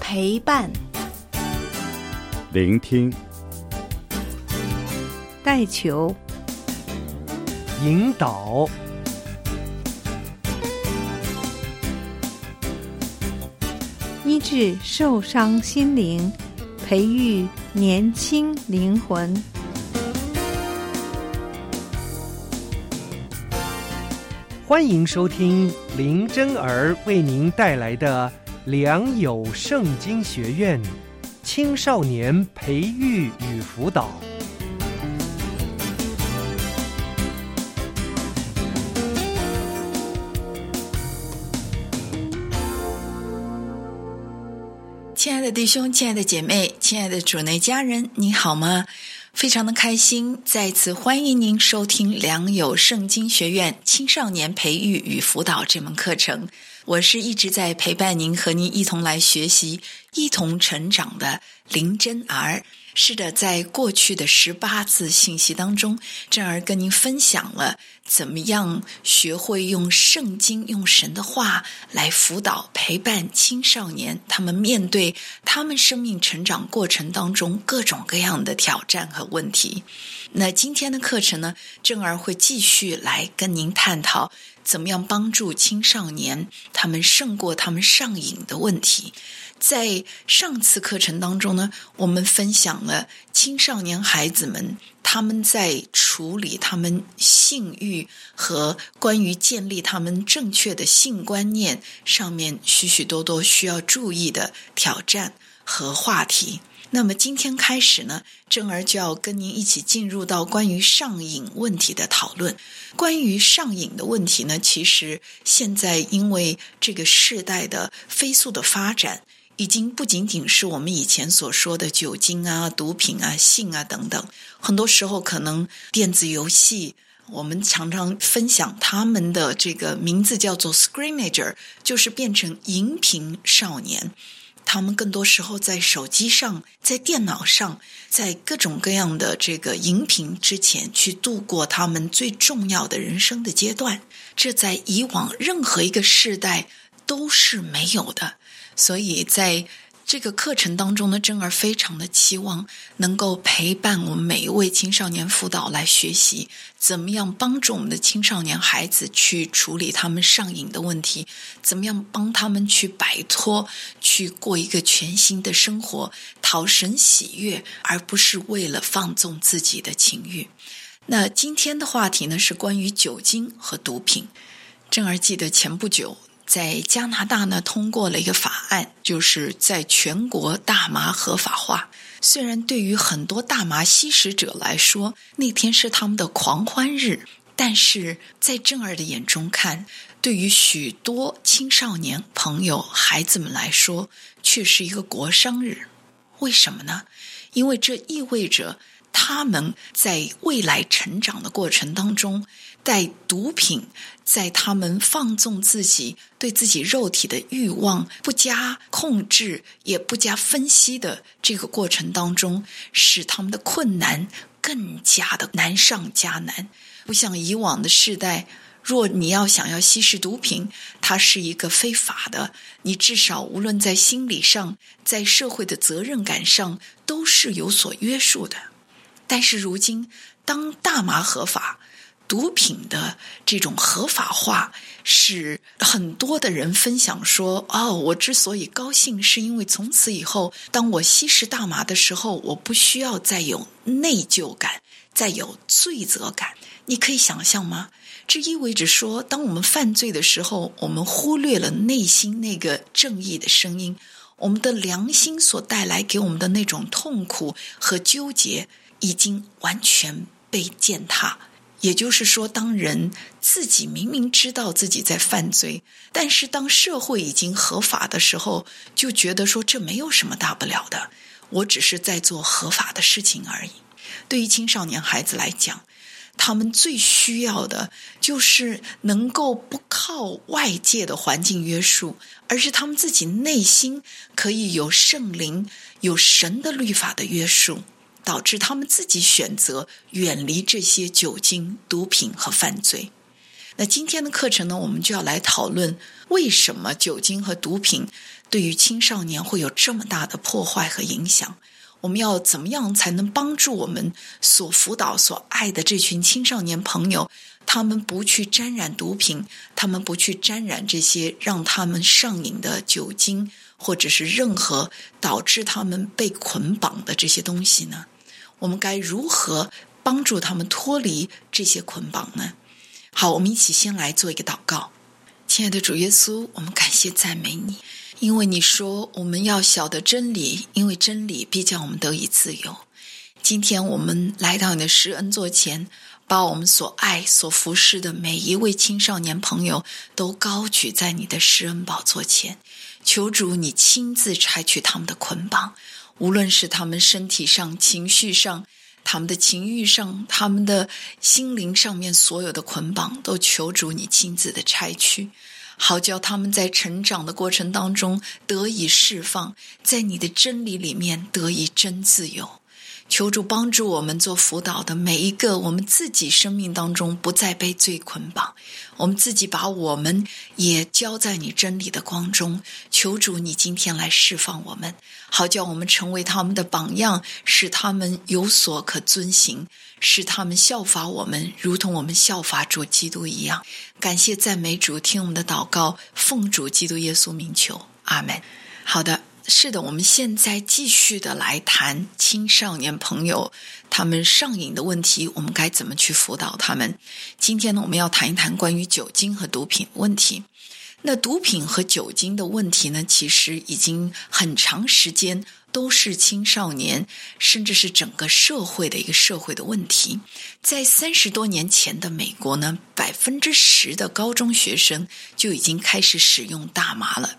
陪伴、 聆听、 带球、 引导、 医治受伤心灵，培育年轻灵魂。 欢迎收听林真儿为您带来的良友圣经学院青少年培育与辅导。 亲爱的弟兄，亲爱的姐妹，亲爱的主内家人，你好吗？非常的开心，再次欢迎您收听良友圣经学院青少年培育与辅导这门课程。我是一直在陪伴您，和您一同来学习，一同成长的林真儿。是的，在过去的18次信息当中，真儿跟您分享了怎么样学会用圣经、用神的话来辅导、陪伴青少年，他们面对他们生命成长过程当中各种各样的挑战和问题。那今天的课程呢，真儿会继续来跟您探讨怎么样帮助青少年他们胜过他们上瘾的问题。在上次课程当中呢，我们分享了青少年孩子们他们在处理他们性欲和关于建立他们正确的性观念上面许许多多需要注意的挑战和话题。那么今天开始呢，真儿就要跟您一起进入到关于上瘾问题的讨论。关于上瘾的问题呢，其实现在因为这个世代的飞速的发展，已经不仅仅是我们以前所说的酒精啊、毒品啊、性啊等等，很多时候可能电子游戏，我们常常分享他们的这个名字叫做 screenager， 就是变成荧屏少年。他们更多时候在手机上，在电脑上，在各种各样的这个荧屏之前去度过他们最重要的人生的阶段，这在以往任何一个世代都是没有的。所以在这个课程当中呢，真儿非常的期望能够陪伴我们每一位青少年辅导来学习怎么样帮助我们的青少年孩子去处理他们上瘾的问题，怎么样帮他们去摆脱，去过一个全新的生活，讨神喜悦，而不是为了放纵自己的情欲。那今天的话题呢，是关于酒精和毒品。真儿记得前不久在加拿大呢通过了一个法案，就是在全国大麻合法化。虽然对于很多大麻吸食者来说，那天是他们的狂欢日，但是在真儿的眼中看，对于许多青少年朋友、孩子们来说，却是一个国殇日。为什么呢？因为这意味着他们在未来成长的过程当中，在毒品，在他们放纵自己对自己肉体的欲望不加控制也不加分析的这个过程当中，使他们的困难更加的难上加难。不像以往的世代，若你要想要吸食毒品，它是一个非法的，你至少无论在心理上，在社会的责任感上都是有所约束的。但是如今当大麻合法，毒品的这种合法化，使很多的人分享说，我之所以高兴，是因为从此以后，当我吸食大麻的时候，我不需要再有内疚感，再有罪责感。你可以想象吗？这意味着说，当我们犯罪的时候，我们忽略了内心那个正义的声音，我们的良心所带来给我们的那种痛苦和纠结，已经完全被践踏。也就是说，当人自己明明知道自己在犯罪，但是当社会已经合法的时候，就觉得说这没有什么大不了的，我只是在做合法的事情而已。对于青少年孩子来讲，他们最需要的就是能够不靠外界的环境约束，而是他们自己内心可以有圣灵、有神的律法的约束，导致他们自己选择远离这些酒精、毒品和犯罪。那今天的课程呢，我们就要来讨论为什么酒精和毒品对于青少年会有这么大的破坏和影响？我们要怎么样才能帮助我们所辅导、所爱的这群青少年朋友，他们不去沾染毒品，他们不去沾染这些让他们上瘾的酒精，或者是任何导致他们被捆绑的这些东西呢？我们该如何帮助他们脱离这些捆绑呢？好，我们一起先来做一个祷告。亲爱的主耶稣，我们感谢赞美你，因为你说我们要晓得真理，因为真理必叫我们得以自由。今天我们来到你的施恩座前，把我们所爱所服侍的每一位青少年朋友都高举在你的施恩宝座前，求主你亲自拆去他们的捆绑，无论是他们身体上、情绪上、他们的情欲上、他们的心灵上面所有的捆绑，都求主你亲自的拆去，好叫他们在成长的过程当中得以释放，在你的真理里面得以真自由。求主帮助我们做辅导的每一个，我们自己生命当中不再被罪捆绑，我们自己把我们也交在你真理的光中。求主你今天来释放我们，好叫我们成为他们的榜样，使他们有所可遵行，使他们效法我们，如同我们效法主基督一样。感谢赞美主，听我们的祷告，奉主基督耶稣名求，阿们。好的，是的，我们现在继续的来谈青少年朋友他们上瘾的问题，我们该怎么去辅导他们。今天呢，我们要谈一谈关于酒精和毒品问题。那毒品和酒精的问题呢，其实已经很长时间都是青少年甚至是整个社会的一个社会的问题。在30多年前的美国呢，10%的高中学生就已经开始使用大麻了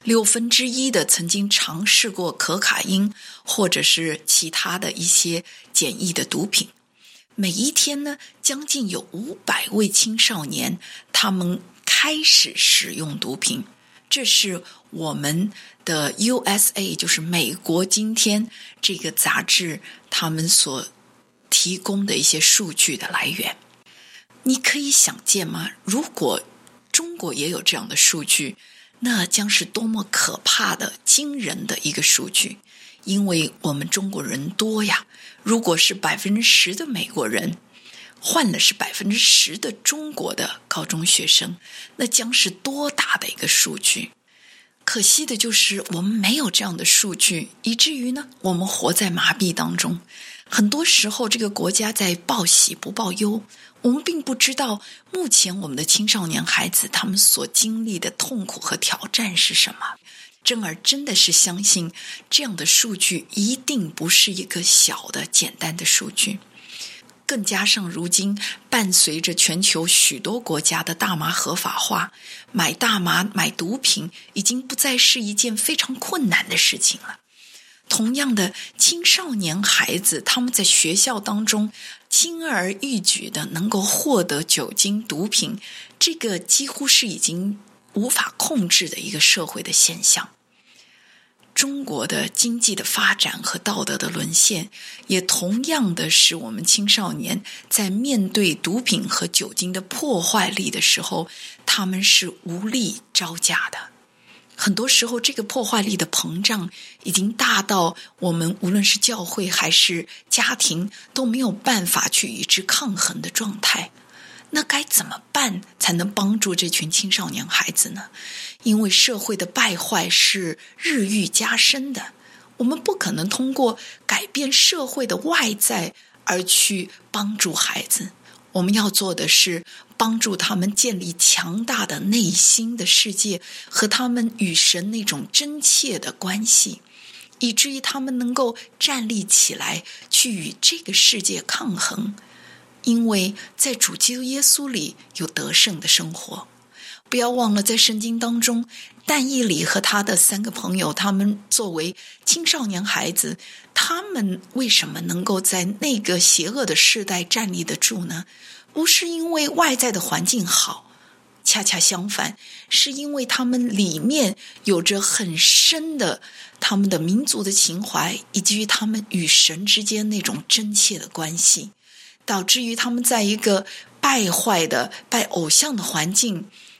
，1/6的曾经尝试过可卡因或者是其他的一些简易的毒品。每一天呢，将近有500位青少年他们开始使用毒品。这是我们的 USA， 就是美国今天这个杂志他们所提供的一些数据的来源。你可以想见吗？如果中国也有这样的数据，那将是多么可怕的惊人的一个数据。因为我们中国人多呀，如果是10%的美国人换了是10%的中国的高中学生，那将是多大的一个数据。可惜的就是我们没有这样的数据，以至于呢，我们活在麻痹当中。很多时候这个国家在报喜不报忧，我们并不知道目前我们的青少年孩子他们所经历的痛苦和挑战是什么。珍儿真的是相信这样的数据一定不是一个小的简单的数据。更加上如今伴随着全球许多国家的大麻合法化，买大麻买毒品已经不再是一件非常困难的事情了。同样的，青少年孩子他们在学校当中轻而易举的能够获得酒精毒品，这个几乎是已经无法控制的一个社会的现象。中国的经济的发展和道德的沦陷，也同样的使我们青少年在面对毒品和酒精的破坏力的时候，他们是无力招架的。很多时候这个破坏力的膨胀已经大到我们无论是教会还是家庭都没有办法去与之抗衡的状态。那该怎么办才能帮助这群青少年孩子呢？因为社会的败坏是日益加深的，我们不可能通过改变社会的外在而去帮助孩子。我们要做的是帮助他们建立强大的内心的世界和他们与神那种真切的关系，以至于他们能够站立起来去与这个世界抗衡。因为在主基督耶稣里有得胜的生活。不要忘了，在圣经当中，但以理和他的3个朋友，他们作为青少年孩子，他们为什么能够在那个邪恶的世代站立得住呢？不是因为外在的环境好，恰恰相反，是因为他们里面有着很深的他们的民族的情怀，以及于他们与神之间那种真切的关系，导致于他们在一个败坏的拜偶像的环境，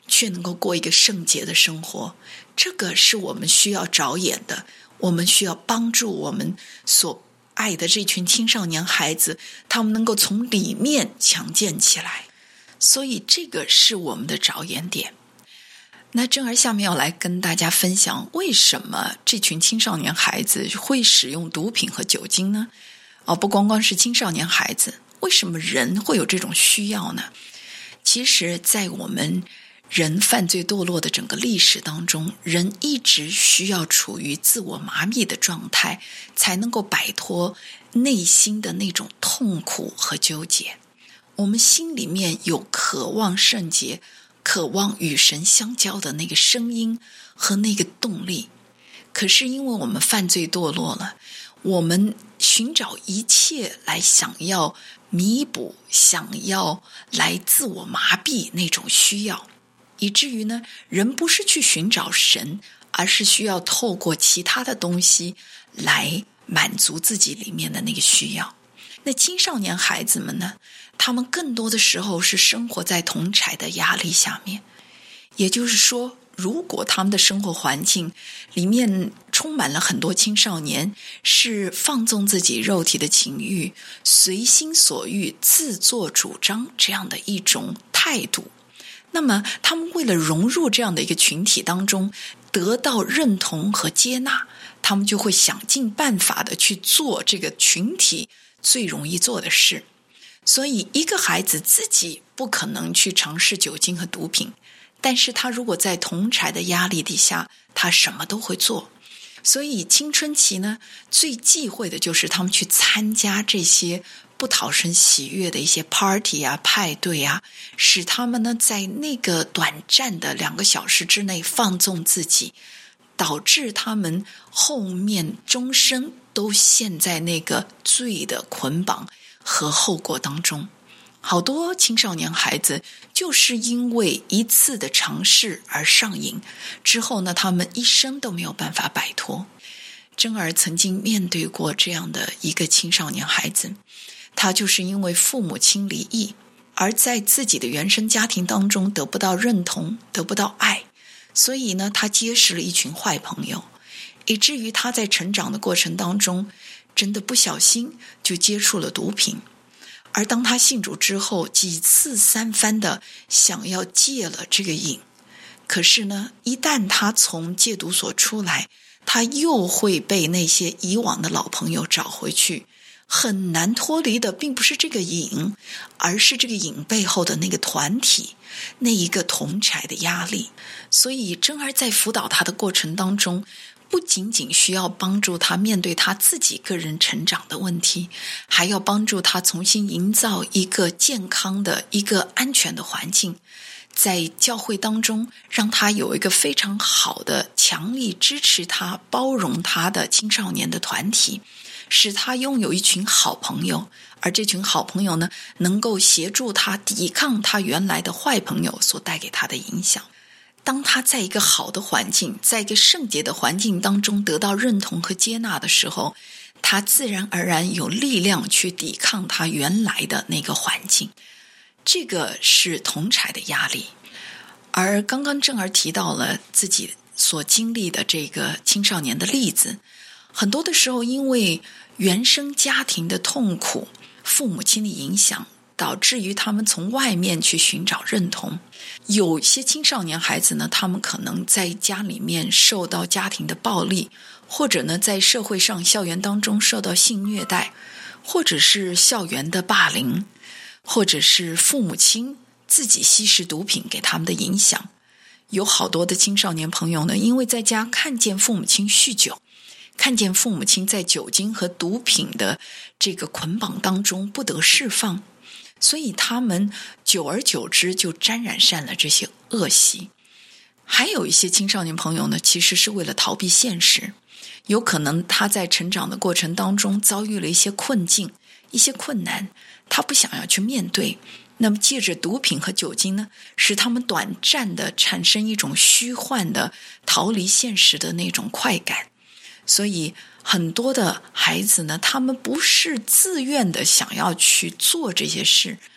却能够过一个圣洁的生活。这个是我们需要着眼的，我们需要帮助我们所爱的这群青少年孩子，他们能够从里面强健起来。所以这个是我们的着眼点。那正儿下面要来跟大家分享，为什么这群青少年孩子会使用毒品和酒精呢？不光光是青少年孩子，为什么人会有这种需要呢？其实在我们人犯罪堕落的整个历史当中，人一直需要处于自我麻痹的状态，才能够摆脱内心的那种痛苦和纠结。我们心里面有渴望圣洁，渴望与神相交的那个声音和那个动力。可是因为我们犯罪堕落了，我们寻找一切来想要弥补，想要来自我麻痹那种需要，以至于呢，人不是去寻找神，而是需要透过其他的东西来满足自己里面的那个需要。那青少年孩子们呢，他们更多的时候是生活在同侪的压力下面。也就是说，如果他们的生活环境里面充满了很多青少年是放纵自己肉体的情欲，随心所欲，自作主张这样的一种态度，那么他们为了融入这样的一个群体当中，得到认同和接纳，他们就会想尽办法的去做这个群体最容易做的事。所以一个孩子自己不可能去尝试酒精和毒品，但是他如果在同侪的压力底下，他什么都会做。所以青春期呢，最忌讳的就是他们去参加这些不讨神喜悦的一些 party 啊、派对啊，使他们呢在那个短暂的2个小时之内放纵自己，导致他们后面终生都陷在那个罪的捆绑和后果当中。好多青少年孩子就是因为一次的尝试而上瘾，之后呢，他们一生都没有办法摆脱。珍儿曾经面对过这样的一个青少年孩子，他就是因为父母亲离异，而在自己的原生家庭当中得不到认同，得不到爱，所以呢，他结识了一群坏朋友，以至于他在成长的过程当中，真的不小心就接触了毒品。而当他信主之后，几次3番的想要戒了这个瘾，可是呢，一旦他从戒毒所出来，他又会被那些以往的老朋友找回去，很难脱离的并不是这个瘾，而是这个瘾背后的那个团体，那一个同侪的压力。所以珍儿在辅导他的过程当中，不仅仅需要帮助他面对他自己个人成长的问题，还要帮助他重新营造一个健康的、一个安全的环境，在教会当中让他有一个非常好的、强力支持他、包容他的青少年的团体，使他拥有一群好朋友，而这群好朋友呢，能够协助他抵抗他原来的坏朋友所带给他的影响。当他在一个好的环境，在一个圣洁的环境当中得到认同和接纳的时候，他自然而然有力量去抵抗他原来的那个环境。这个是同侪的压力。而刚刚珍儿提到了自己所经历的这个青少年的例子，很多的时候因为原生家庭的痛苦、父母亲的影响，导致于他们从外面去寻找认同。有些青少年孩子呢，他们可能在家里面受到家庭的暴力，或者呢在社会上校园当中受到性虐待，或者是校园的霸凌，或者是父母亲自己吸食毒品给他们的影响。有好多的青少年朋友呢，因为在家看见父母亲酗酒，看见父母亲在酒精和毒品的这个捆绑当中不得释放，所以他们久而久之就沾染上了这些恶习。还有一些青少年朋友呢，其实是为了逃避现实，有可能他在成长的过程当中遭遇了一些困境、一些困难，他不想要去面对，那么借着毒品和酒精呢，使他们短暂的产生一种虚幻的逃离现实的那种快感。所以很多的孩子呢，他们不是自愿的想要去做这些事，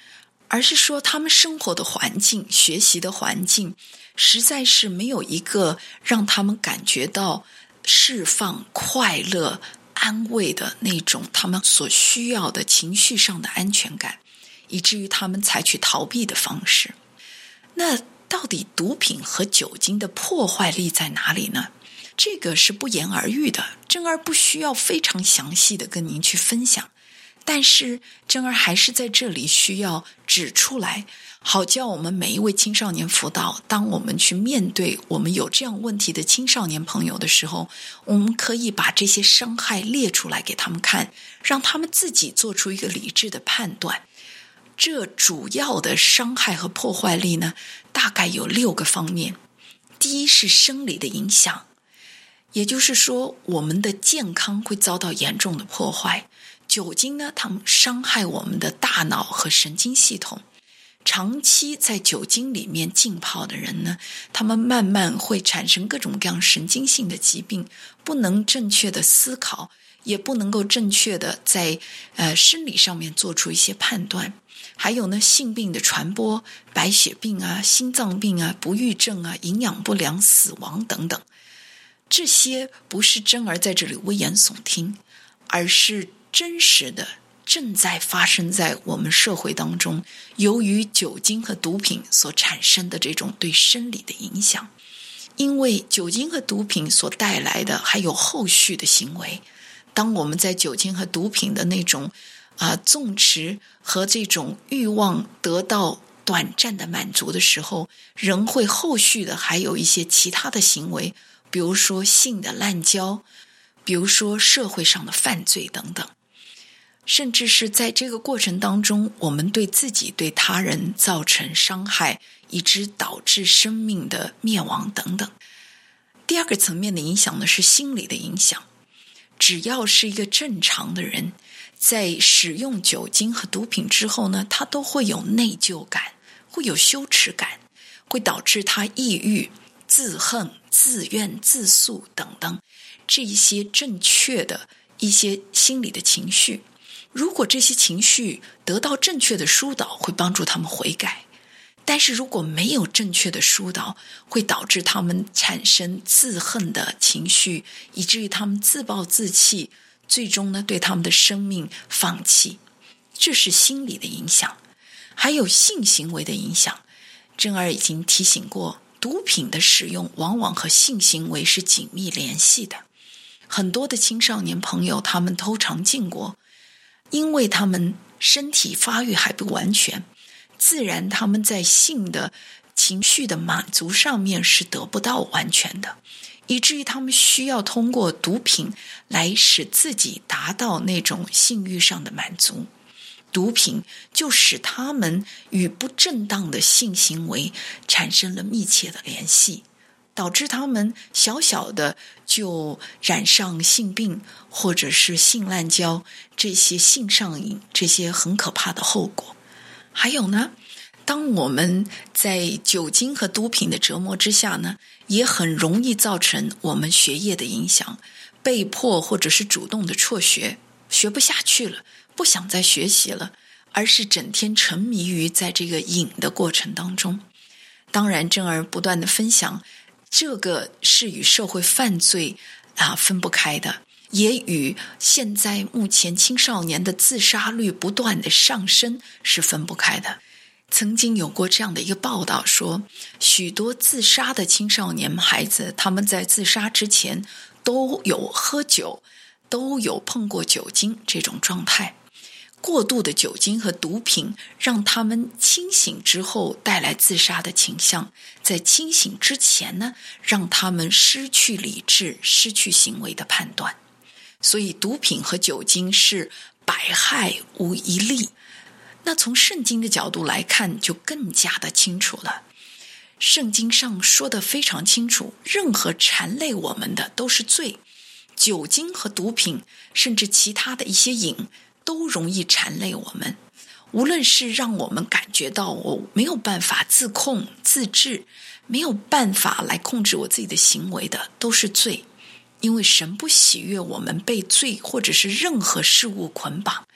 而是说他们生活的环境、学习的环境实在是没有一个让他们感觉到释放、快乐、安慰的那种他们所需要的情绪上的安全感，以至于他们采取逃避的方式。那到底毒品和酒精的破坏力在哪里呢？这个是不言而喻的，珍儿不需要非常详细的跟您去分享，但是珍儿还是在这里需要指出来，好叫我们每一位青少年辅导，当我们去面对我们有这样问题的青少年朋友的时候，我们可以把这些伤害列出来给他们看，让他们自己做出一个理智的判断。这主要的伤害和破坏力呢，大概有6个方面。第一是生理的影响，也就是说我们的健康会遭到严重的破坏。酒精呢，它们伤害我们的大脑和神经系统。长期在酒精里面浸泡的人呢，他们慢慢会产生各种各样神经性的疾病，不能正确的思考，也不能够正确的在生理上面做出一些判断。还有呢，性病的传播，白血病啊、心脏病啊、不育症啊、营养不良、死亡等等。这些不是珍儿在这里危言耸听，而是真实的正在发生在我们社会当中，由于酒精和毒品所产生的这种对生理的影响。因为酒精和毒品所带来的还有后续的行为，当我们在酒精和毒品的那种纵持和这种欲望得到短暂的满足的时候，人会后续的还有一些其他的行为，比如说性的滥交，比如说社会上的犯罪等等，甚至是在这个过程当中，我们对自己对他人造成伤害，以致导致生命的灭亡等等。第二个层面的影响呢，是心理的影响。只要是一个正常的人，在使用酒精和毒品之后呢，他都会有内疚感，会有羞耻感，会导致他抑郁、自恨、自怨、自诉等等这一些正确的一些心理的情绪。如果这些情绪得到正确的疏导，会帮助他们悔改。但是如果没有正确的疏导，会导致他们产生自恨的情绪，以至于他们自暴自弃，最终呢对他们的生命放弃。这是心理的影响。还有性行为的影响，珍儿已经提醒过，毒品的使用往往和性行为是紧密联系的。很多的青少年朋友他们偷尝禁果，因为他们身体发育还不完全，自然他们在性的情绪的满足上面是得不到完全的，以至于他们需要通过毒品来使自己达到那种性欲上的满足。毒品就使他们与不正当的性行为产生了密切的联系，导致他们小小的就染上性病，或者是性滥交，这些性上瘾，这些很可怕的后果。还有呢，当我们在酒精和毒品的折磨之下呢，也很容易造成我们学业的影响，被迫或者是主动的辍学，学不下去了，不想再学习了，而是整天沉迷于在这个瘾的过程当中。当然珍儿不断的分享，这个是与社会犯罪分不开的，也与现在目前青少年的自杀率不断的上升是分不开的。曾经有过这样的一个报道说，许多自杀的青少年孩子，他们在自杀之前都有喝酒，都有碰过酒精这种状态。过度的酒精和毒品让他们清醒之后带来自杀的倾向，在清醒之前呢，让他们失去理智，失去行为的判断。所以毒品和酒精是百害无一利。那从圣经的角度来看就更加的清楚了。圣经上说得非常清楚，任何缠累我们的都是罪。酒精和毒品甚至其他的一些瘾都容易缠累我们，无论是让我们感觉到我没有办法自控自制，没有办法来控制我自己的行为的，都是罪。因为神不喜悦我们被罪或者是任何事物捆绑。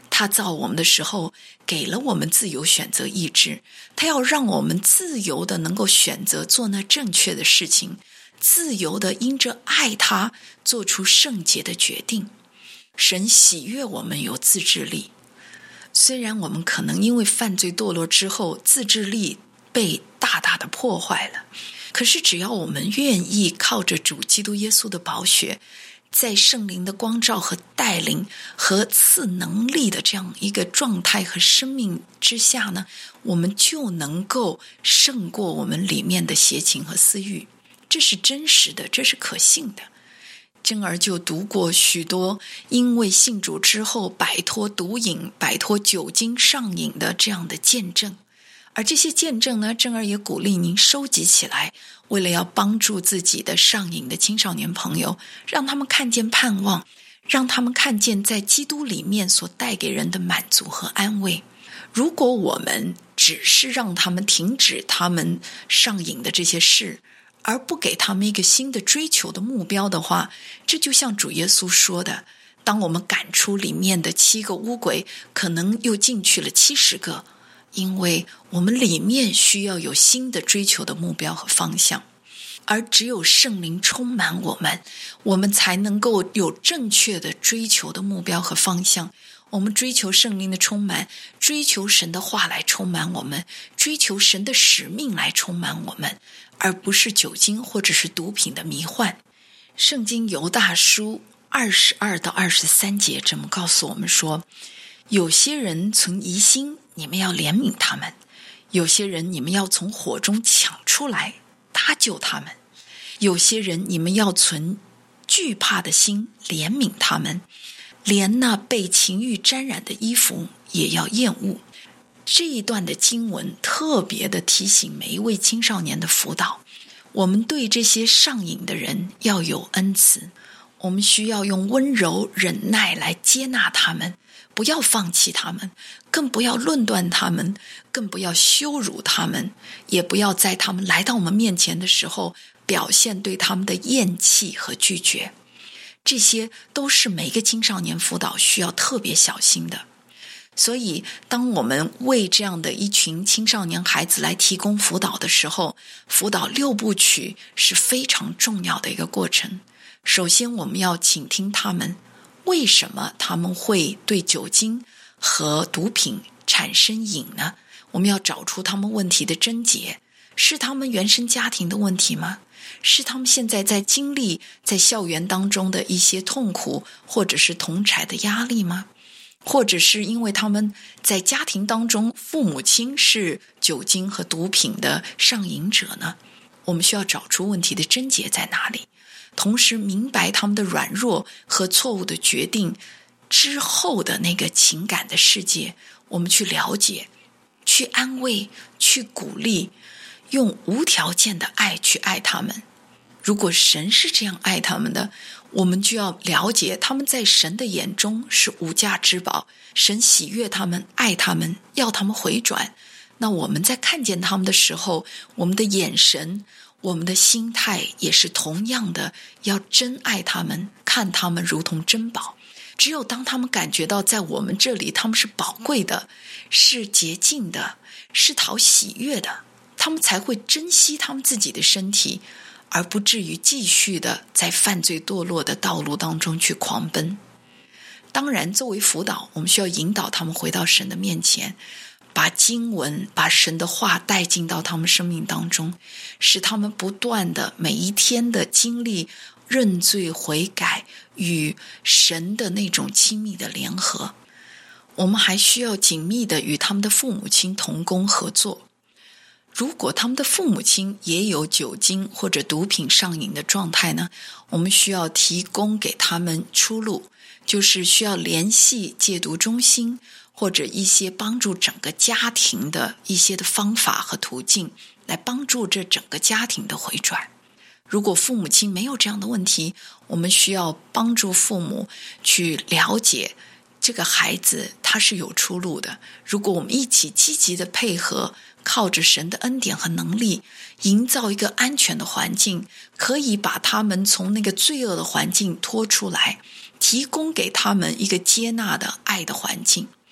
他造我们的时候给了我们自由选择意志，他要让我们自由的能够选择做那正确的事情，自由的因着爱他做出圣洁的决定。神喜悦我们有自制力，虽然我们可能因为犯罪堕落之后自制力被大大的破坏了，可是只要我们愿意靠着主基督耶稣的宝血，在圣灵的光照和带领和赐能力的这样一个状态和生命之下呢，我们就能够胜过我们里面的邪情和私欲。这是真实的，这是可信的。珍儿就读过许多因为信主之后摆脱毒瘾、摆脱酒精上瘾的这样的见证，而这些见证呢，珍儿也鼓励您收集起来，为了要帮助自己的上瘾的青少年朋友，让他们看见盼望，让他们看见在基督里面所带给人的满足和安慰。如果我们只是让他们停止他们上瘾的这些事，而不给他们一个新的追求的目标的话，这就像主耶稣说的，当我们赶出里面的7个污鬼，可能又进去了70个，因为我们里面需要有新的追求的目标和方向。而只有圣灵充满我们，我们才能够有正确的追求的目标和方向。我们追求圣灵的充满，追求神的话来充满我们，追求神的使命来充满我们，而不是酒精或者是毒品的迷幻。圣经犹大书22到23节这么告诉我们说，有些人存疑心，你们要怜悯他们；有些人你们要从火中抢出来，搭救他们；有些人你们要存惧怕的心，怜悯他们，连那被情欲沾染的衣服也要厌恶。这一段的经文特别的提醒每一位青少年的辅导，我们对这些上瘾的人要有恩慈，我们需要用温柔忍耐来接纳他们，不要放弃他们，更不要论断他们，更不要羞辱他们，也不要在他们来到我们面前的时候表现对他们的厌弃和拒绝。这些都是每个青少年辅导需要特别小心的。所以当我们为这样的一群青少年孩子来提供辅导的时候，辅导6部曲是非常重要的一个过程。首先我们要倾听他们，为什么他们会对酒精和毒品产生瘾呢？我们要找出他们问题的症结，是他们原生家庭的问题吗？是他们现在在经历在校园当中的一些痛苦，或者是同侪的压力吗？或者是因为他们在家庭当中父母亲是酒精和毒品的上瘾者呢？我们需要找出问题的症结在哪里，同时明白他们的软弱和错误的决定之后的那个情感的世界，我们去了解，去安慰，去鼓励，用无条件的爱去爱他们。如果神是这样爱他们的，我们就要了解他们在神的眼中是无价之宝，神喜悦他们，爱他们，要他们回转。那我们在看见他们的时候，我们的眼神，我们的心态也是同样的，要真爱他们，看他们如同珍宝。只有当他们感觉到在我们这里他们是宝贵的，是洁净的，是讨喜悦的，他们才会珍惜他们自己的身体，而不至于继续的在犯罪堕落的道路当中去狂奔。当然作为辅导，我们需要引导他们回到神的面前，把经文，把神的话带进到他们生命当中，使他们不断的每一天的经历认罪悔改与神的那种亲密的联合。我们还需要紧密的与他们的父母亲同工合作。如果他们的父母亲也有酒精或者毒品上瘾的状态呢，我们需要提供给他们出路，就是需要联系戒毒中心或者一些帮助整个家庭的一些的方法和途径，来帮助这整个家庭的回转。如果父母亲没有这样的问题，我们需要帮助父母去了解这个孩子他是有出路的。如果我们一起积极的配合，靠着神的恩典和能力，营造一个安全的环境，可以把他们从那个罪恶的环境拖出来，提供给他们一个接纳的爱的环境。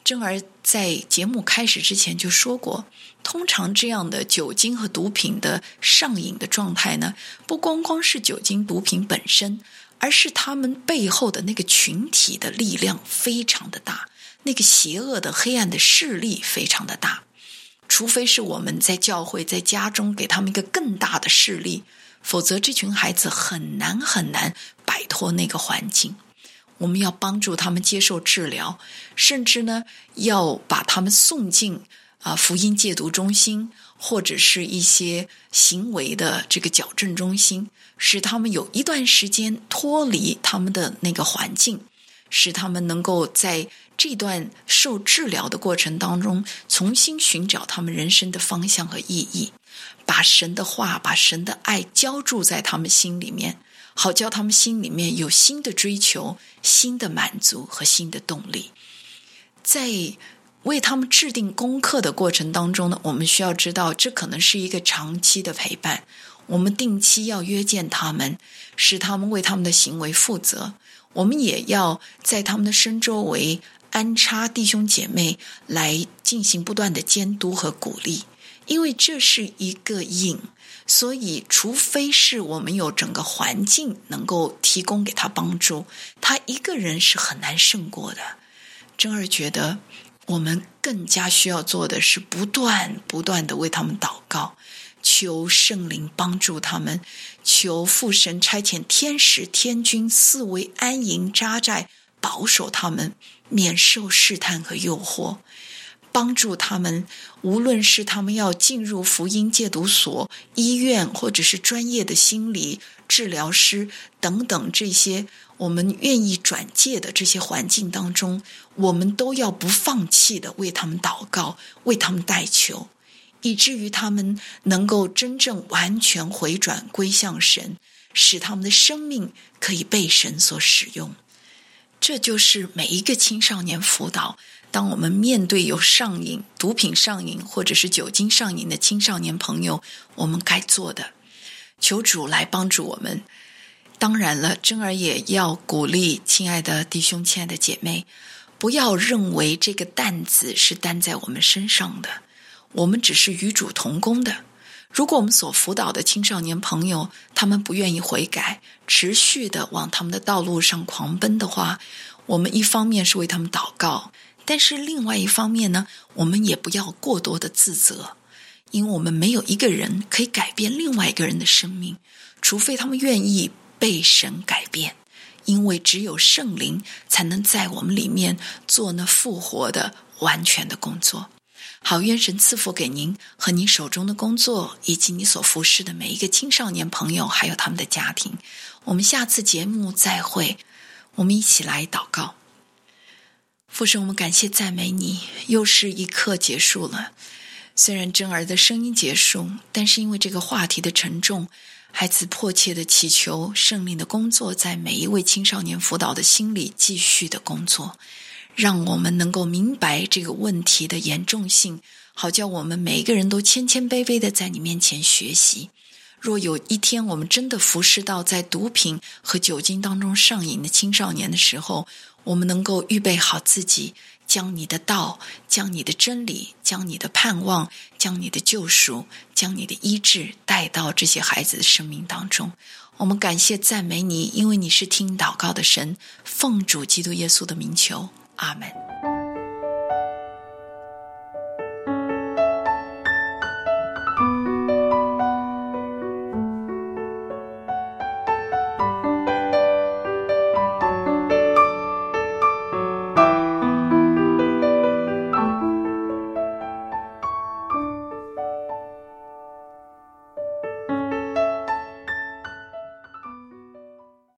珍儿在节目开始之前就说过，通常这样的酒精和毒品的上瘾的状态呢，不光光是酒精毒品本身，而是他们背后的那个群体的力量非常的大，那个邪恶的黑暗的势力非常的大。除非是我们在教会在家中给他们一个更大的势力，否则这群孩子很难摆脱那个环境。我们要帮助他们接受治疗，甚至呢要把他们送进福音戒毒中心，或者是一些行为的这个矫正中心，使他们有一段时间脱离他们的那个环境，使他们能够在这段受治疗的过程当中重新寻找他们人生的方向和意义，把神的话把神的爱浇筑在他们心里面，好叫他们心里面有新的追求、新的满足和新的动力。在为他们制定功课的过程当中呢，我们需要知道这可能是一个长期的陪伴，我们定期要约见他们，使他们为他们的行为负责。我们也要在他们的身周围安插弟兄姐妹来进行不断的监督和鼓励，因为这是一个瘾，所以除非是我们有整个环境能够提供给他帮助，他一个人是很难胜过的。珍儿觉得我们更加需要做的是不断的为他们祷告，求圣灵帮助他们，求父神差遣天使天军四围安营扎寨，保守他们免受试探和诱惑，帮助他们，无论是他们要进入福音戒毒所、医院，或者是专业的心理治疗师等等，这些我们愿意转介的这些环境当中，我们都要不放弃的为他们祷告，为他们代求，以至于他们能够真正完全回转归向神，使他们的生命可以被神所使用。这就是每一个青少年辅导，当我们面对有上瘾、毒品上瘾或者是酒精上瘾的青少年朋友，我们该做的。求主来帮助我们。当然了，珍儿也要鼓励亲爱的弟兄、亲爱的姐妹，不要认为这个担子是担在我们身上的，我们只是与主同工的。如果我们所辅导的青少年朋友，他们不愿意悔改，持续的往他们的道路上狂奔的话，我们一方面是为他们祷告，但是另外一方面呢，我们也不要过多的自责，因为我们没有一个人可以改变另外一个人的生命，除非他们愿意被神改变，因为只有圣灵才能在我们里面做那复活的完全的工作。好，愿神赐福给您和您手中的工作，以及你所服侍的每一个青少年朋友，还有他们的家庭。我们下次节目再会，我们一起来祷告。父神，我们感谢赞美你，又是一课结束了。虽然珍儿的声音结束，但是因为这个话题的沉重，孩子迫切的祈求圣灵的工作在每一位青少年辅导的心里继续的工作，让我们能够明白这个问题的严重性，好叫我们每一个人都谦谦卑卑的在你面前学习。若有一天我们真的服侍到在毒品和酒精当中上瘾的青少年的时候，我们能够预备好自己，将你的道，将你的真理，将你的盼望，将你的救赎，将你的医治带到这些孩子的生命当中。我们感谢赞美你，因为你是听祷告的神，奉主基督耶稣的名求，阿们。